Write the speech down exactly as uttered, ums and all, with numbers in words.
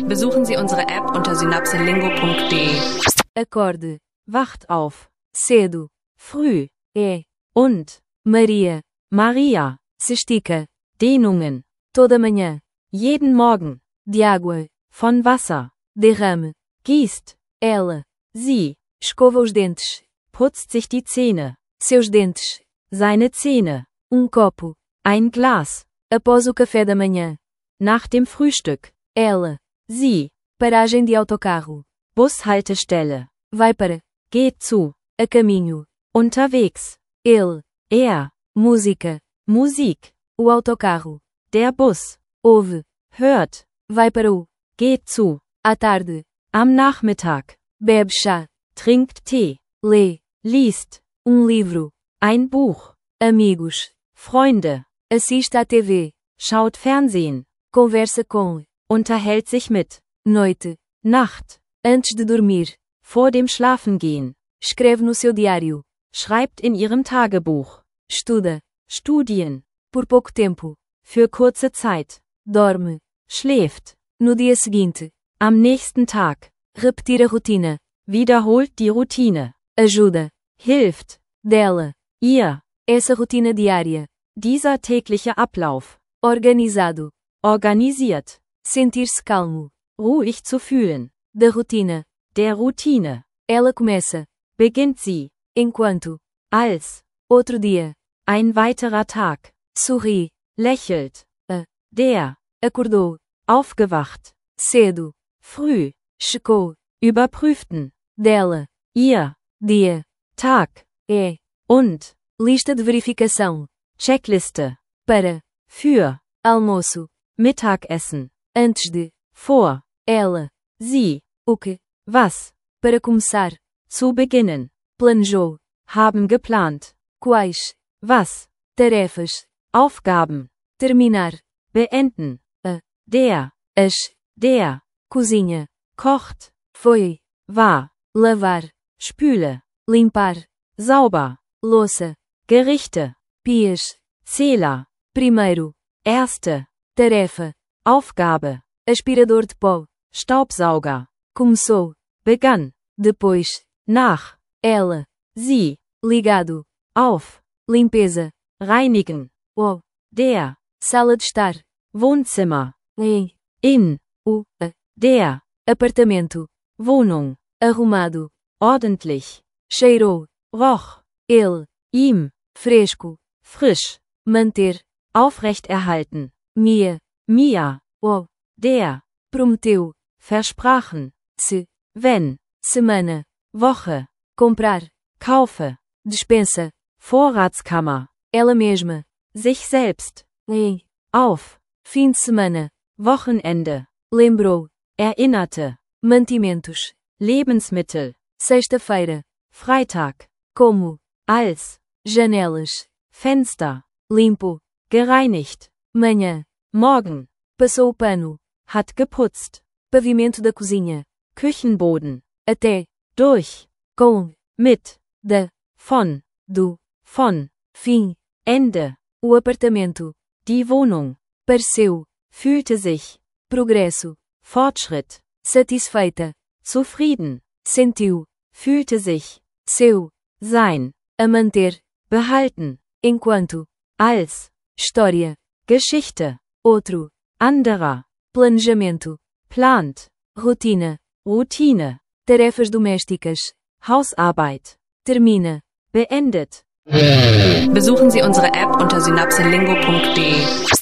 Besuchen Sie unsere App unter synapselingo punkt de. Acorde. Wacht auf. Cedo. Früh. É. Und. Maria. Maria. Se estica. Dehnungen. Toda manhã. Jeden Morgen. De água. Von Wasser. Derrame. Gießt. Ela. Sie. Escova os dentes. Putzt sich die Zähne. Seus dentes. Seine Zähne. Um copo. Ein Glas. Após o café da manhã. Nach dem Frühstück. Ela. Sie. Paragem de autocarro. Bushaltestelle. Vai para. Geht zu. A caminho. Unterwegs. Ele. Er. Música. Musik. O autocarro. Der Bus. Ouve. Hört. Vai para o. Geht zu. À tarde. Am Nachmittag. Bebe chá. Trinkt Tee. Lê. Liest. Um livro. Ein Buch. Amigos. Freunde. Assiste à T V. Schaut Fernsehen. Conversa com. Unterhält sich mit. Noite. Nacht. Antes de dormir. Vor dem Schlafengehen. Escreve no seu diário. Schreibt in ihrem Tagebuch. Estuda. Studien. Por pouco tempo. Für kurze Zeit. Dorme. Schläft. No dia seguinte. Am nächsten Tag. Repetir a rotina. Wiederholt die Routine. Ajuda. Hilft. Dela. Ihr. Essa rotina diária. Dieser tägliche Ablauf. Organizado. Organisiert. Sentir-se calmo. Ruhig zu fühlen. Da rotina. Der Routine. Ela começa. Beginnt sie. Enquanto. Als. Outro dia. Ein weiterer Tag. Sorri. Lächelt. A. Der. Acordou. Aufgewacht. Cedo. Früh. Checou. Überprüften. Dela. Ihr. Dia. Tag. É. Und. Lista de verificação. Checkliste. Para. Für. Almoço. Mittagessen. Antes de. Vor. Ela. Sie. O que. Was. Para começar. Zu beginnen. Planejou. Haben geplant. Quais. Was. Tarefas. Aufgaben. Terminar. Beenden. A. Der. As. Der. Cozinha. Kocht. Foi. War. Lavar. Spüle. Limpar. Sauber. Louça. Gerichte. Pias. Zähler. Primeiro. Erste. Tarefa. Aufgabe. Aspirador de pó. Staubsauger. Começou. Begann. Depois. Nach. Ela. Sie. Ligado. Auf. Limpeza. Reinigen. O. Der. Sala de estar. Wohnzimmer. Em. In. O. A. Der. Apartamento. Wohnung. Arrumado. Ordentlich. Cheirou. Roch. Ele. Ihm. Fresco. Frisch. Manter. Aufrechterhalten. Mir. Mia. O. Der. Prometeu. Versprachen. Se. Wenn. Semana. Woche. Comprar. Kaufe. Dispensa. Vorratskammer. Ela mesma. Sich selbst. Em. Auf. Fim de semana. Wochenende. Lembrou. Erinnerte. Mantimentos. Lebensmittel. Sexta-feira. Freitag. Como. Als. Janelas. Fenster. Limpo. Gereinigt. Manhã. Morgen. Passou o pano. Hat geputzt. Pavimento da cozinha. Küchenboden. Até. Durch. Com. Mit. Da. Von. Do. Von. Fim. Ende. O apartamento. Die Wohnung. Pareceu. Fühlte sich. Progresso. Fortschritt. Satisfeita. Zufrieden. Sentiu. Fühlte sich. Seu. Sein. A manter. Behalten. Enquanto. Als. História. Geschichte. Outro. Anderer. Planejamento. Plant. Rotina. Routine. Tarefas domésticas. Hausarbeit. Termina. Beendet. Besuchen Sie unsere App unter synapselingo punkt de.